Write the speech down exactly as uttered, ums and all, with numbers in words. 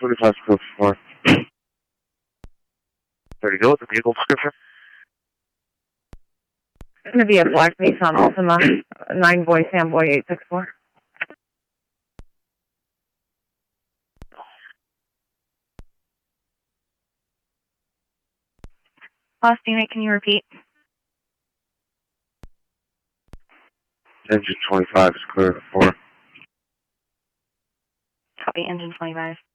twenty-five code four. There you go with the vehicle description. It's going to be a black Nissan Altima, nine boy, Sam Boy eight six four. Lost unit, can you repeat? Engine twenty-five is clear to four. Copy, engine twenty-five.